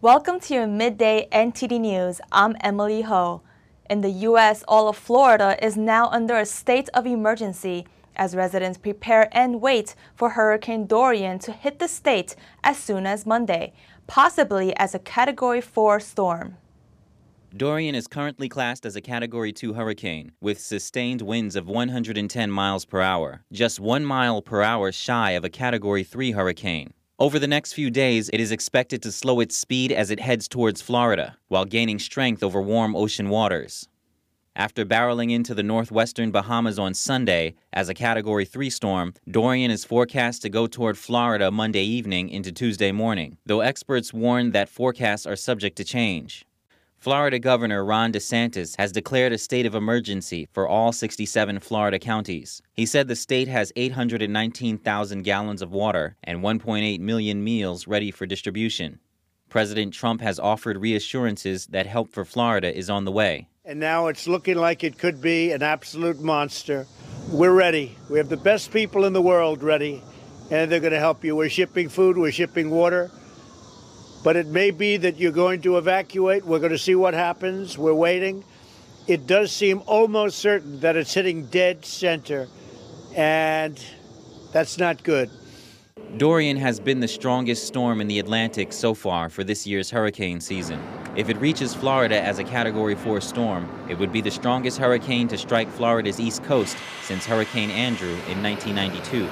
Welcome to your midday NTD News. I'm Emily Ho. In the U.S., all of Florida is now under a state of emergency as residents prepare and wait for Hurricane Dorian to hit the state as soon as Monday, possibly as a Category 4 storm. Dorian is currently classed as a Category 2 hurricane with sustained winds of 110 miles per hour, just 1 mile per hour shy of a Category 3 hurricane. Over the next few days, it is expected to slow its speed as it heads towards Florida, while gaining strength over warm ocean waters. After barreling into the northwestern Bahamas on Sunday as a Category 3 storm, Dorian is forecast to go toward Florida Monday evening into Tuesday morning, though experts warn that forecasts are subject to change. Florida Governor Ron DeSantis has declared a state of emergency for all 67 Florida counties. He said the state has 819,000 gallons of water and 1.8 million meals ready for distribution. President Trump has offered reassurances that help for Florida is on the way. And now it's looking like it could be an absolute monster. We're ready. We have the best people in the world ready, and they're going to help you. We're shipping food, we're shipping water. But it may be that you're going to evacuate. We're going to see what happens. We're waiting. It does seem almost certain that it's hitting dead center, and that's not good. Dorian has been the strongest storm in the Atlantic so far for this year's hurricane season. If it reaches Florida as a Category 4 storm, it would be the strongest hurricane to strike Florida's east coast since Hurricane Andrew in 1992.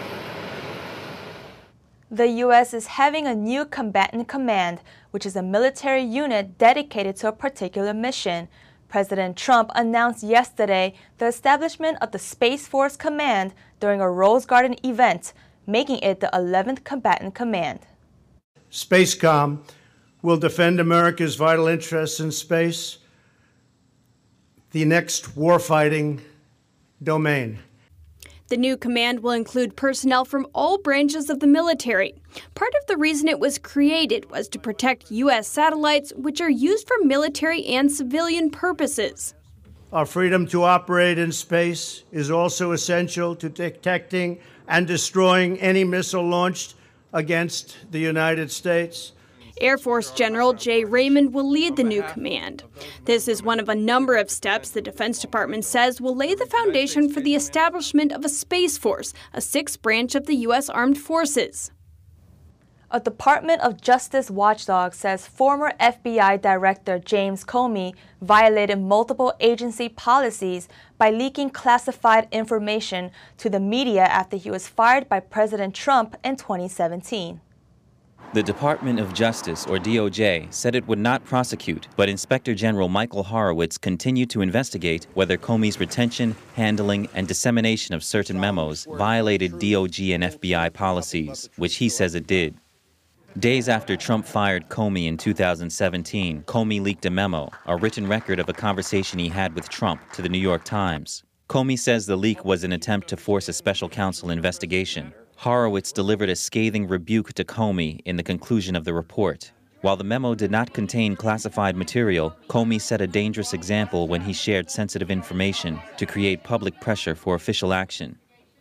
The U.S. is having a new combatant command, which is a military unit dedicated to a particular mission. President Trump announced yesterday the establishment of the Space Force Command during a Rose Garden event, making it the 11th Combatant Command. SpaceCom will defend America's vital interests in space, the next warfighting domain. The new command will include personnel from all branches of the military. Part of the reason it was created was to protect U.S. satellites, which are used for military and civilian purposes. Our freedom to operate in space is also essential to detecting and destroying any missile launched against the United States. Air Force General Jay Raymond will lead the new command. This is one of a number of steps the Defense Department says will lay the foundation for the establishment of a Space Force, a sixth branch of the U.S. Armed Forces. A Department of Justice watchdog says former FBI Director James Comey violated multiple agency policies by leaking classified information to the media after he was fired by President Trump in 2017. The Department of Justice, or DOJ, said it would not prosecute, but Inspector General Michael Horowitz continued to investigate whether Comey's retention, handling, and dissemination of certain memos violated DOJ and FBI policies, which he says it did. Days after Trump fired Comey in 2017, Comey leaked a memo, a written record of a conversation he had with Trump, to the New York Times. Comey says the leak was an attempt to force a special counsel investigation. Horowitz delivered a scathing rebuke to Comey in the conclusion of the report. While the memo did not contain classified material, Comey set a dangerous example when he shared sensitive information to create public pressure for official action.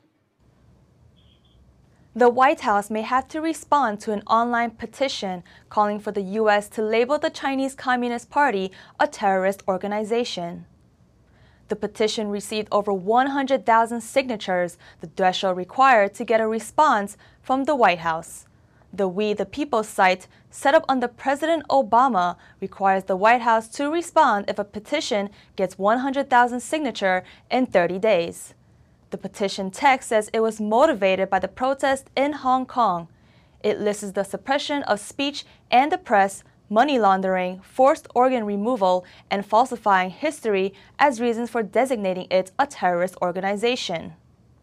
The White House may have to respond to an online petition calling for the U.S. to label the Chinese Communist Party a terrorist organization. The petition received over 100,000 signatures, the threshold required to get a response from the White House. The We the People site, set up under President Obama, requires the White House to respond if a petition gets 100,000 signatures in 30 days. The petition text says it was motivated by the protest in Hong Kong. It lists the suppression of speech and the press, money laundering, forced organ removal, and falsifying history as reasons for designating it a terrorist organization.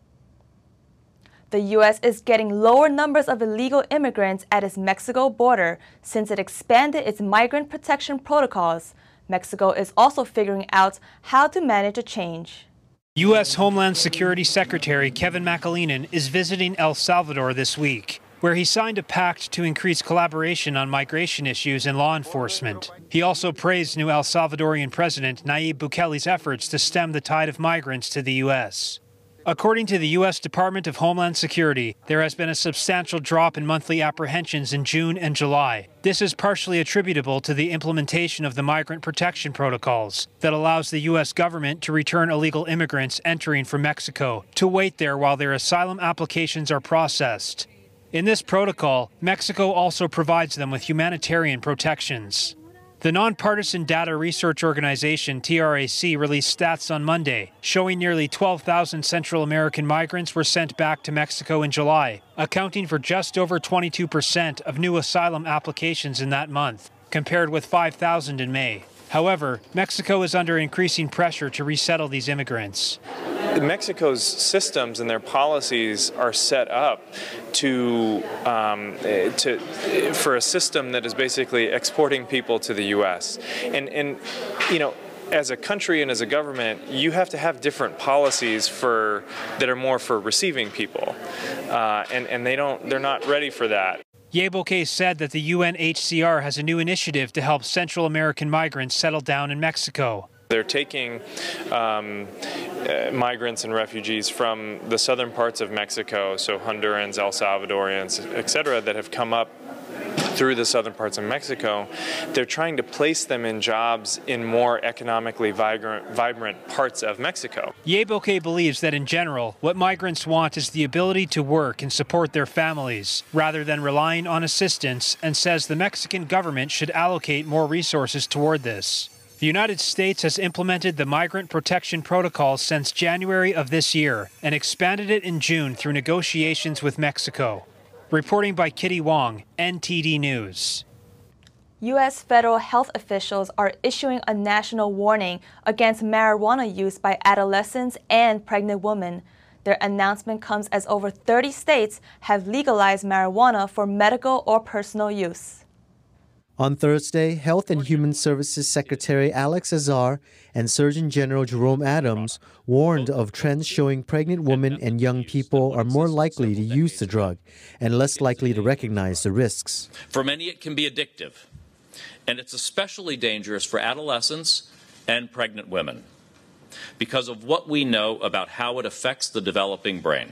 The U.S. is getting lower numbers of illegal immigrants at its Mexico border since it expanded its migrant protection protocols. Mexico is also figuring out how to manage the change. U.S. Homeland Security Secretary Kevin McAleenan is visiting El Salvador this week, where he signed a pact to increase collaboration on migration issues and law enforcement. He also praised new El Salvadorian President Nayib Bukele's efforts to stem the tide of migrants to the U.S. According to the U.S. Department of Homeland Security, there has been a substantial drop in monthly apprehensions in June and July. This is partially attributable to the implementation of the Migrant Protection Protocols that allows the U.S. government to return illegal immigrants entering from Mexico to wait there while their asylum applications are processed. In this protocol, Mexico also provides them with humanitarian protections. The nonpartisan data research organization TRAC released stats on Monday showing nearly 12,000 Central American migrants were sent back to Mexico in July, accounting for just over 22% of new asylum applications in that month, compared with 5,000 in May. However, Mexico is under increasing pressure to resettle these immigrants. Mexico's systems and their policies are set up for a system that is basically exporting people to the U.S. And you know, as a country and as a government, you have to have different policies that are more for receiving people, and they're not ready for that. Yeboke said that the UNHCR has a new initiative to help Central American migrants settle down in Mexico. They're taking migrants and refugees from the southern parts of Mexico, so Hondurans, El Salvadorians, etc., that have come up through the southern parts of Mexico. They're trying to place them in jobs in more economically vibrant parts of Mexico. Yeboke believes that in general, what migrants want is the ability to work and support their families, rather than relying on assistance, and says the Mexican government should allocate more resources toward this. The United States has implemented the Migrant Protection Protocol since January of this year and expanded it in June through negotiations with Mexico. Reporting by Kitty Wong, NTD News. U.S. federal health officials are issuing a national warning against marijuana use by adolescents and pregnant women. Their announcement comes as over 30 states have legalized marijuana for medical or personal use. On Thursday, Health and Human Services Secretary Alex Azar and Surgeon General Jerome Adams warned of trends showing pregnant women and young people are more likely to use the drug and less likely to recognize the risks. For many, it can be addictive, and it's especially dangerous for adolescents and pregnant women because of what we know about how it affects the developing brain.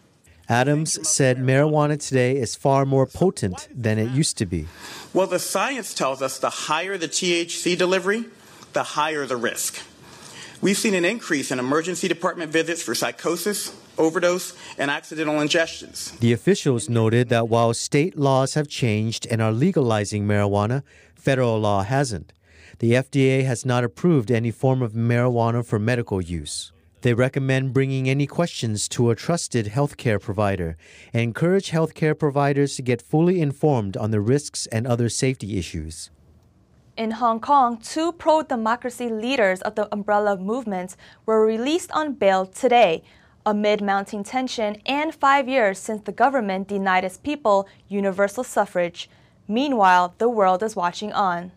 Adams said marijuana today is far more potent than it used to be. Well, the science tells us the higher the THC delivery, the higher the risk. We've seen an increase in emergency department visits for psychosis, overdose, and accidental ingestions. The officials noted that while state laws have changed and are legalizing marijuana, federal law hasn't. The FDA has not approved any form of marijuana for medical use. They recommend bringing any questions to a trusted healthcare provider and encourage healthcare providers to get fully informed on the risks and other safety issues. In Hong Kong, 2 pro-democracy leaders of the Umbrella Movement were released on bail today, amid mounting tension and 5 years since the government denied its people universal suffrage. Meanwhile, the world is watching on.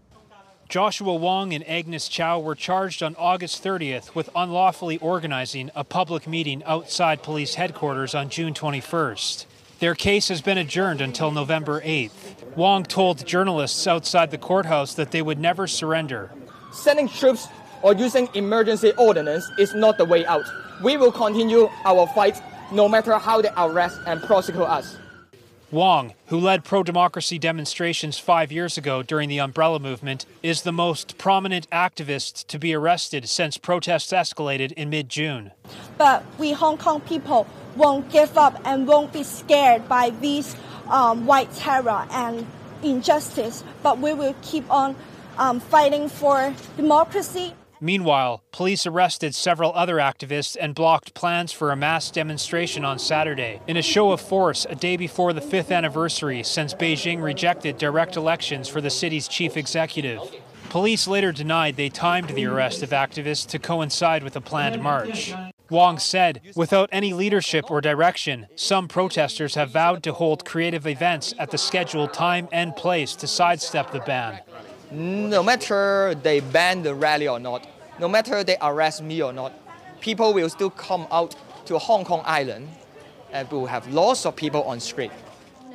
Joshua Wong and Agnes Chow were charged on August 30th with unlawfully organizing a public meeting outside police headquarters on June 21st. Their case has been adjourned until November 8th. Wong told journalists outside the courthouse that they would never surrender. Sending troops or using emergency ordinance is not the way out. We will continue our fight no matter how they arrest and prosecute us. Wong, who led pro-democracy demonstrations 5 years ago during the Umbrella Movement, is the most prominent activist to be arrested since protests escalated in mid-June. But we Hong Kong people won't give up and won't be scared by these white terror and injustice, but we will keep on fighting for democracy. Meanwhile, police arrested several other activists and blocked plans for a mass demonstration on Saturday in a show of force a day before the 5th anniversary since Beijing rejected direct elections for the city's chief executive. Police later denied they timed the arrest of activists to coincide with a planned march. Wong said, without any leadership or direction, some protesters have vowed to hold creative events at the scheduled time and place to sidestep the ban. No matter they ban the rally or not, no matter they arrest me or not, people will still come out to Hong Kong Island and we will have lots of people on street.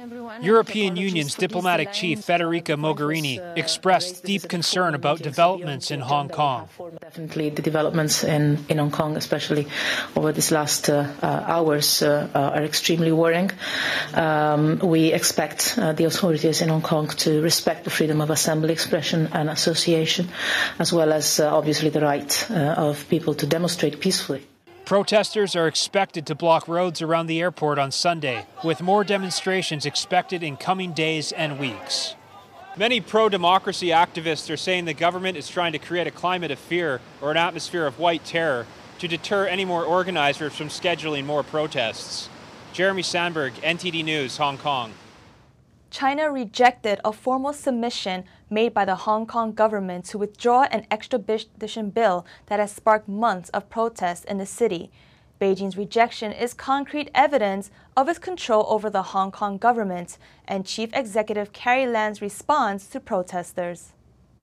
European Union's diplomatic chief Federica Mogherini expressed deep concern about developments in Hong Kong. Definitely the developments in Hong Kong, especially over these last hours, are extremely worrying. We expect the authorities in Hong Kong to respect the freedom of assembly, expression and association, as well as obviously the right of people to demonstrate peacefully. Protesters are expected to block roads around the airport on Sunday, with more demonstrations expected in coming days and weeks. Many pro-democracy activists are saying the government is trying to create a climate of fear or an atmosphere of white terror to deter any more organizers from scheduling more protests. Jeremy Sandberg, NTD News, Hong Kong. China rejected a formal submission made by the Hong Kong government to withdraw an extradition bill that has sparked months of protests in the city. Beijing's rejection is concrete evidence of its control over the Hong Kong government and Chief Executive Carrie Lam's response to protesters.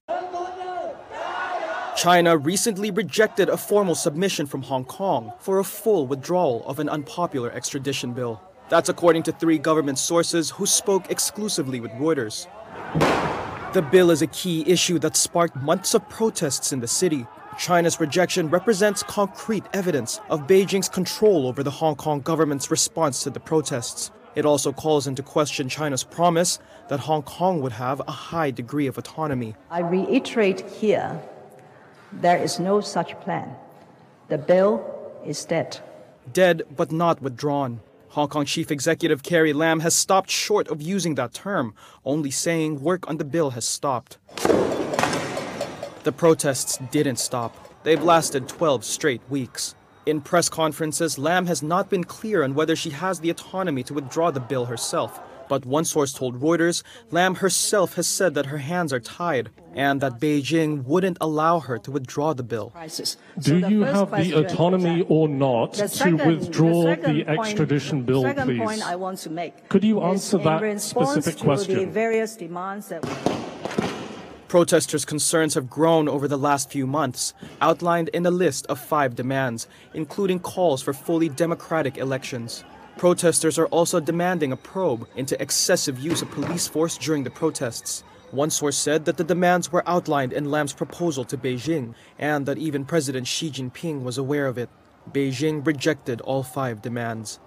China recently rejected a formal submission from Hong Kong for a full withdrawal of an unpopular extradition bill. That's according to 3 government sources who spoke exclusively with Reuters. The bill is a key issue that sparked months of protests in the city. China's rejection represents concrete evidence of Beijing's control over the Hong Kong government's response to the protests. It also calls into question China's promise that Hong Kong would have a high degree of autonomy. I reiterate here, there is no such plan. The bill is dead. Dead, but not withdrawn. Hong Kong Chief Executive Carrie Lam has stopped short of using that term, only saying work on the bill has stopped. The protests didn't stop. They've lasted 12 straight weeks. In press conferences, Lam has not been clear on whether she has the autonomy to withdraw the bill herself. But one source told Reuters, Lam herself has said that her hands are tied and that Beijing wouldn't allow her to withdraw the bill. Do you have the autonomy or not to withdraw the extradition bill, please? The second point I want to make. Could you answer that specific question? The various demands that Protesters' concerns have grown over the last few months, outlined in a list of 5 demands, including calls for fully democratic elections. Protesters are also demanding a probe into excessive use of police force during the protests. One source said that the demands were outlined in Lam's proposal to Beijing, and that even President Xi Jinping was aware of it. Beijing rejected all 5 demands.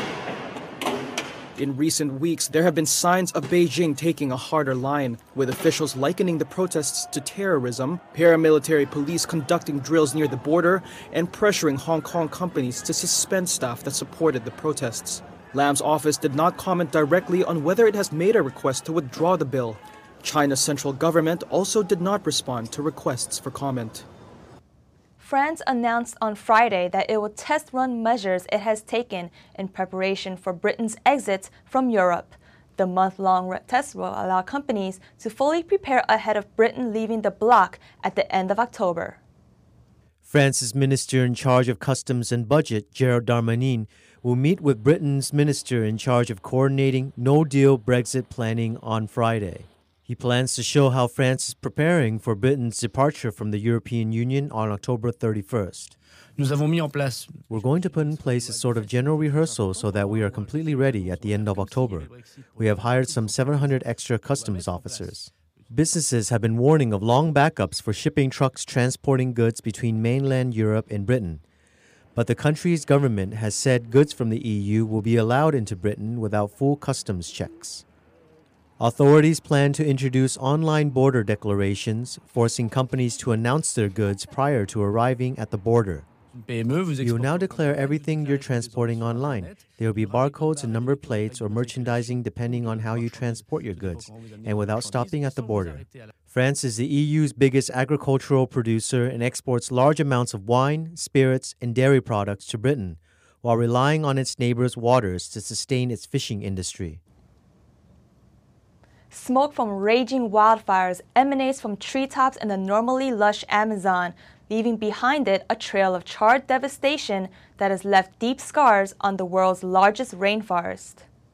In recent weeks, there have been signs of Beijing taking a harder line, with officials likening the protests to terrorism, paramilitary police conducting drills near the border, and pressuring Hong Kong companies to suspend staff that supported the protests. Lam's office did not comment directly on whether it has made a request to withdraw the bill. China's central government also did not respond to requests for comment. France announced on Friday that it will test-run measures it has taken in preparation for Britain's exit from Europe. The month-long test will allow companies to fully prepare ahead of Britain leaving the bloc at the end of October. France's Minister in charge of Customs and Budget, Gerald Darmanin, will meet with Britain's Minister in charge of coordinating no-deal Brexit planning on Friday. He plans to show how France is preparing for Britain's departure from the European Union on October 31st. We're going to put in place a sort of general rehearsal so that we are completely ready at the end of October. We have hired some 700 extra customs officers. Businesses have been warning of long backups for shipping trucks transporting goods between mainland Europe and Britain. But the country's government has said goods from the EU will be allowed into Britain without full customs checks. Authorities plan to introduce online border declarations, forcing companies to announce their goods prior to arriving at the border. You will now declare everything you're transporting online. There will be barcodes and number plates or merchandising depending on how you transport your goods, and without stopping at the border. France is the EU's biggest agricultural producer and exports large amounts of wine, spirits, and dairy products to Britain, while relying on its neighbors' waters to sustain its fishing industry. Smoke from raging wildfires emanates from treetops in the normally lush Amazon, leaving behind it a trail of charred devastation that has left deep scars on the world's largest rainforest.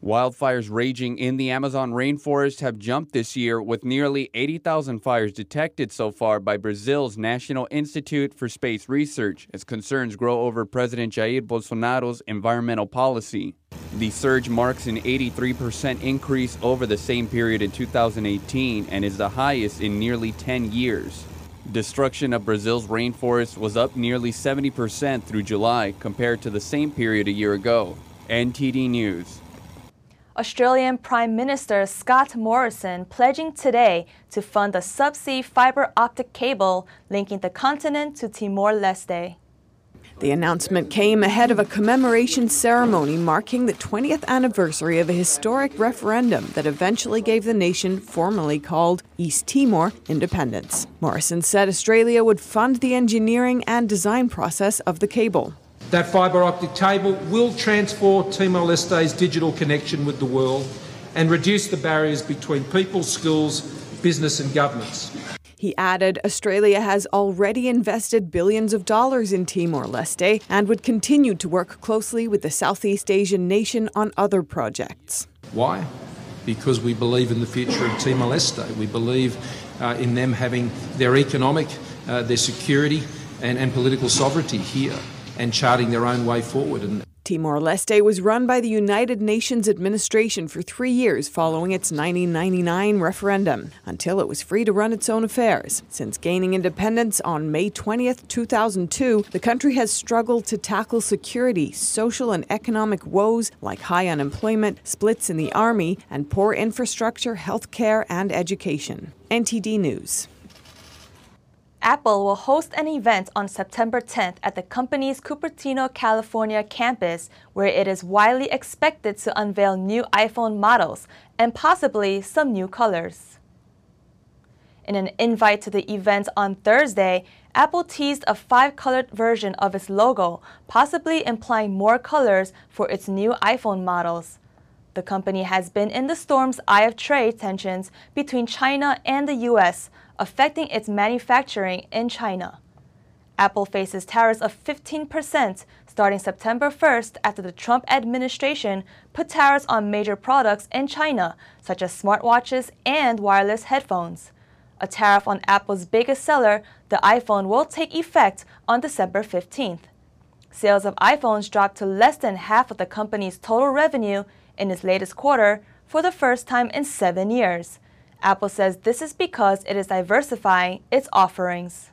Wildfires raging in the Amazon rainforest have jumped this year, with nearly 80,000 fires detected so far by Brazil's National Institute for Space Research as concerns grow over President Jair Bolsonaro's environmental policy. The surge marks an 83% increase over the same period in 2018 and is the highest in nearly 10 years. Destruction of Brazil's rainforest was up nearly 70% through July compared to the same period a year ago. NTD News. Australian Prime Minister Scott Morrison pledging today to fund a subsea fiber optic cable linking the continent to Timor-Leste. The announcement came ahead of a commemoration ceremony marking the 20th anniversary of a historic referendum that eventually gave the nation, formerly called East Timor, independence. Morrison said Australia would fund the engineering and design process of the cable. That fibre optic cable will transform Timor-Leste's digital connection with the world and reduce the barriers between people, schools, business and governments. He added Australia has already invested billions of dollars in Timor-Leste and would continue to work closely with the Southeast Asian nation on other projects. Why? Because we believe in the future of Timor-Leste. We believe in them having their economic, their security and political sovereignty here, and charting their own way forward. Timor-Leste was run by the United Nations administration for 3 years following its 1999 referendum, until it was free to run its own affairs. Since gaining independence on May 20th, 2002, the country has struggled to tackle security, social and economic woes like high unemployment, splits in the army, and poor infrastructure, healthcare, and education. NTD News. Apple will host an event on September 10th at the company's Cupertino, California campus, where it is widely expected to unveil new iPhone models and possibly some new colors. In an invite to the event on Thursday, Apple teased a 5-colored version of its logo, possibly implying more colors for its new iPhone models. The company has been in the storm's eye of trade tensions between China and the U.S., affecting its manufacturing in China. Apple faces tariffs of 15% starting September 1st after the Trump administration put tariffs on major products in China, such as smartwatches and wireless headphones. A tariff on Apple's biggest seller, the iPhone, will take effect on December 15th. Sales of iPhones dropped to less than half of the company's total revenue in its latest quarter for the first time in 7 years. Apple says this is because it is diversifying its offerings.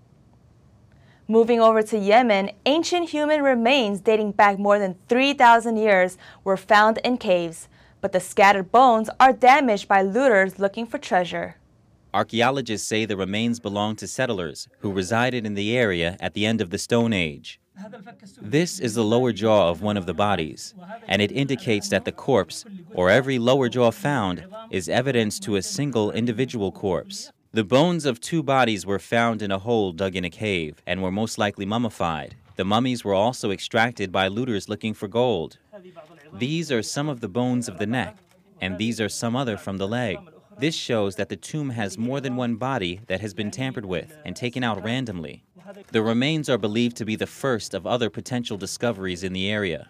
Moving over to Yemen, ancient human remains dating back more than 3,000 years were found in caves, but the scattered bones are damaged by looters looking for treasure. Archaeologists say the remains belong to settlers who resided in the area at the end of the Stone Age. This is the lower jaw of one of the bodies, and it indicates that the corpse, or every lower jaw found, is evidence to a single individual corpse. The bones of 2 bodies were found in a hole dug in a cave and were most likely mummified. The mummies were also extracted by looters looking for gold. These are some of the bones of the neck, and these are some other from the leg. This shows that the tomb has more than one body that has been tampered with and taken out randomly. The remains are believed to be the first of other potential discoveries in the area.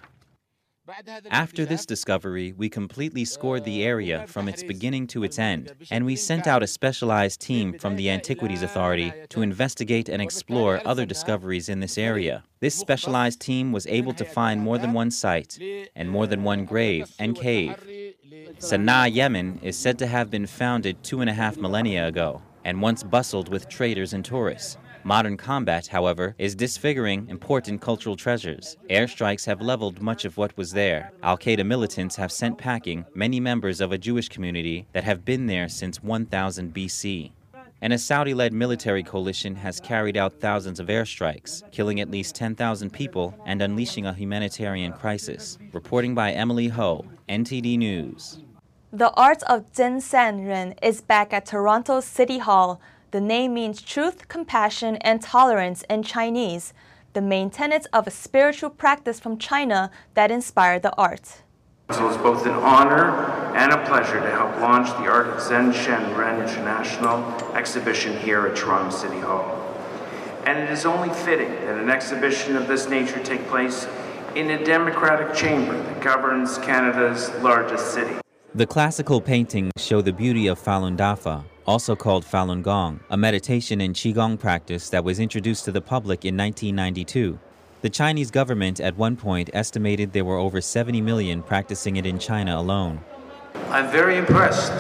After this discovery, we completely scored the area from its beginning to its end, and we sent out a specialized team from the Antiquities Authority to investigate and explore other discoveries in this area. This specialized team was able to find more than one site and more than one grave and cave. Sana'a, Yemen, is said to have been founded 2.5 millennia ago and once bustled with traders and tourists. Modern combat, however, is disfiguring important cultural treasures. Airstrikes have leveled much of what was there. Al-Qaeda militants have sent packing many members of a Jewish community that have been there since 1000 BC. And a Saudi-led military coalition has carried out thousands of airstrikes, killing at least 10,000 people and unleashing a humanitarian crisis. Reporting by Emily Ho, NTD News. The art of Zhen San Ren is back at Toronto's City Hall. The name means truth, compassion, and tolerance in Chinese, the main tenets of a spiritual practice from China that inspired the art. So it's both an honor and a pleasure to help launch the Art of Zhen Shen Ren International exhibition here at Toronto City Hall. And it is only fitting that an exhibition of this nature take place in a democratic chamber that governs Canada's largest city. The classical paintings show the beauty of Falun Dafa, also called Falun Gong, a meditation and Qigong practice that was introduced to the public in 1992. The Chinese government at one point estimated there were over 70 million practicing it in China alone. I'm very impressed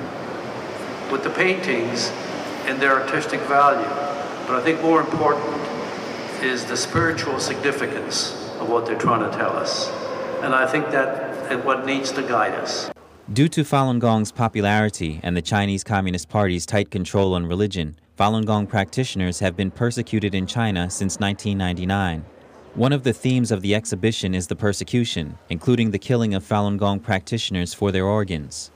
with the paintings and their artistic value, but I think more important is the spiritual significance of what they're trying to tell us. And I think that is what needs to guide us. Due to Falun Gong's popularity and the Chinese Communist Party's tight control on religion, Falun Gong practitioners have been persecuted in China since 1999. One of the themes of the exhibition is the persecution, including the killing of Falun Gong practitioners for their organs.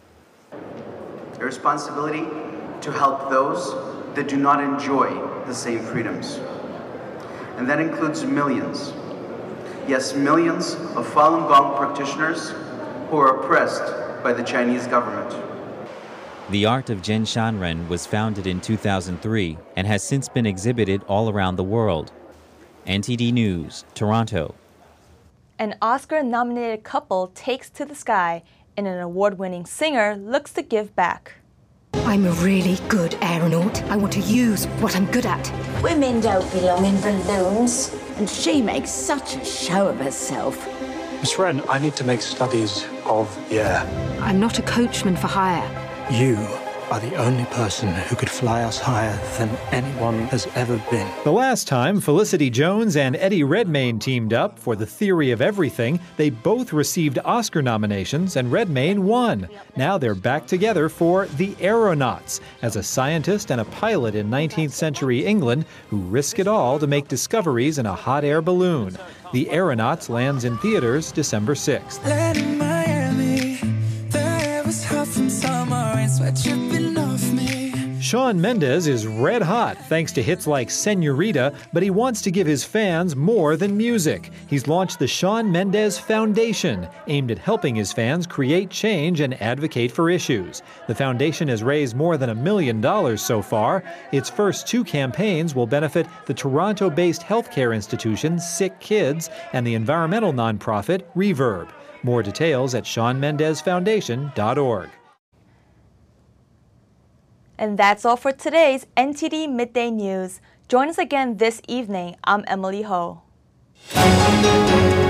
A responsibility to help those that do not enjoy the same freedoms. And that includes millions, yes, millions of Falun Gong practitioners who are oppressed by the Chinese government. The art of Zhen Shanren was founded in 2003 and has since been exhibited all around the world. NTD News, Toronto. An Oscar-nominated couple takes to the sky, and an award-winning singer looks to give back. I'm a really good aeronaut. I want to use what I'm good at. Women don't belong in balloons. And she makes such a show of herself. Miss Wren, I need to make studies of the air. I'm not a coachman for hire. You are the only person who could fly us higher than anyone has ever been. The last time Felicity Jones and Eddie Redmayne teamed up for The Theory of Everything, they both received Oscar nominations and Redmayne won. Now they're back together for The Aeronauts, as a scientist and a pilot in 19th century England who risk it all to make discoveries in a hot air balloon. The Aeronauts lands in theaters December 6th. Shawn Mendes is red hot thanks to hits like Senorita, but he wants to give his fans more than music. He's launched the Shawn Mendes Foundation, aimed at helping his fans create change and advocate for issues. The foundation has raised more than $1 million so far. Its first 2 campaigns will benefit the Toronto-based healthcare institution Sick Kids and the environmental nonprofit Reverb. More details at ShawnMendesFoundation.org. And that's all for today's NTD Midday News. Join us again this evening. I'm Emily Ho.